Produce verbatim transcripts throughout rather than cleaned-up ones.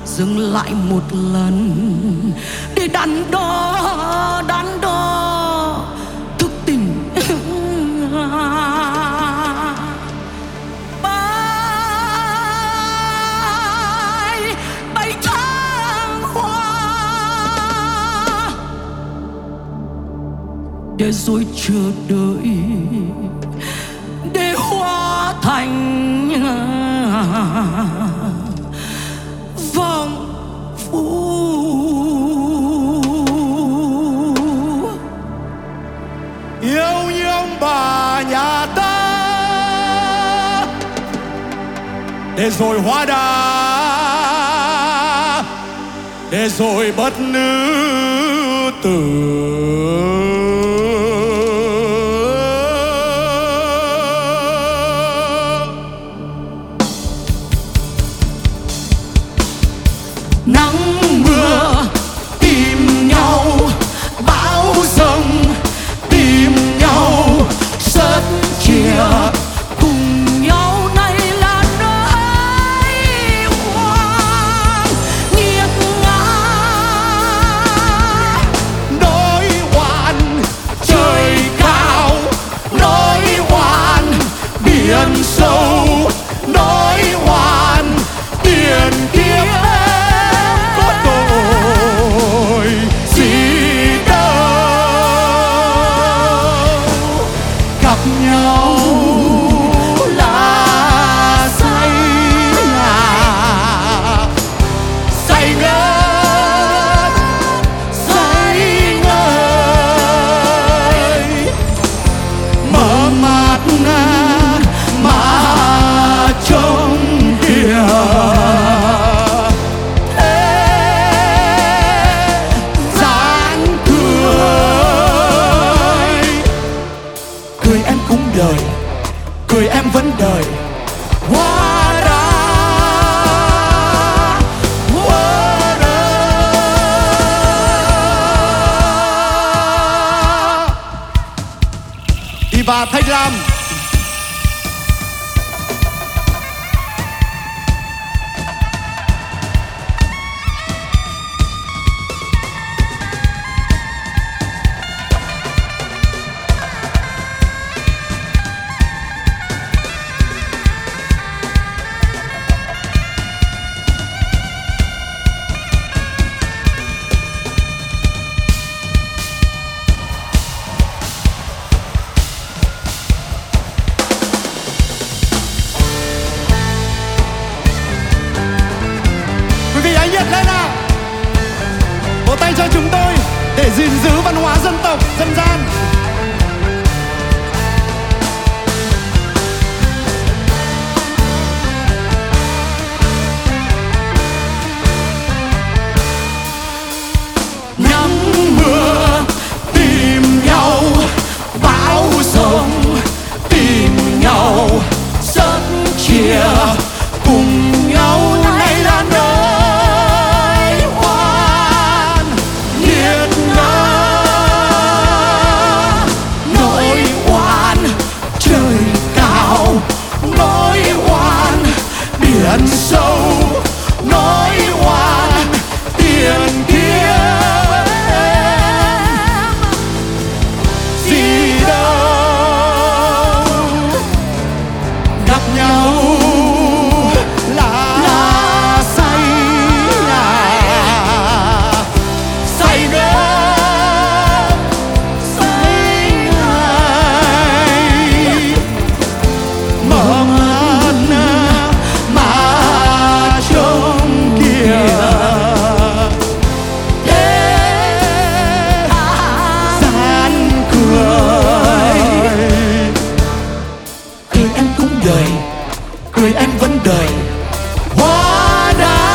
dừng lại một lần để đắn đo đắn đo thức tỉnh. Bay bay tháng hoa để rồi chờ đợi để hóa thành vòng phủ. Yêu như ông bà nhà ta để rồi hóa đá, để rồi bất nữ tử. Nắng mưa tìm nhau, bão giông tìm nhau, sớt chia cùng nhau. Này là nơi hoang nghiệt ngã, Nỗi oan trời cao, nỗi oan biển sâu, nỗi oan tiền kiếp có tội gì đâu. Gặp nhau là say ngả, say ngất, say ngời, mở mắt mà trông kìa. Dáng cười, cười em cũng đời, cười em vẫn đời. Hóa ra, hóa ra. Đi và Thanh Lam. Quý vị hãy nhiệt lên nào, vỗ tay cho chúng tôi để gìn giữ văn hóa dân tộc dân gian. nắng mưa tìm nhau, bão giông tìm nhau, sớt chia cùng nhau. Này là nơi oan nghiệt ngã, nỗi oan trời cao, nỗi oan biển sâu, nỗi oan tiền kiếp gì đâu. Gặp nhau là, là say ngả, say ngất, say ngây, mở mắt mà trông kìa. Gian cười, cười em cũng đời, cười em vẫn đời. Hóa đá,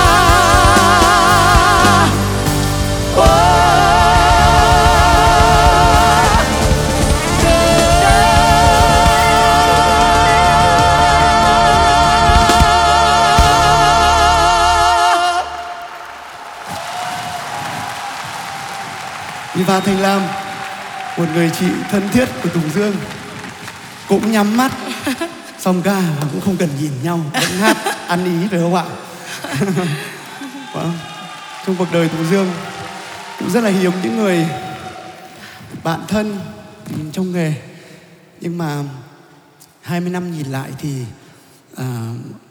Diva Thanh Lam, một người chị thân thiết của Tùng Dương, cũng nhắm mắt xong ca mà cũng không cần nhìn nhau, vẫn hát ăn ý phải không ạ? Vâng. Trong cuộc đời Tùng Dương cũng rất là hiếm những người bạn thân trong nghề, nhưng mà hai mươi năm nhìn lại thì à,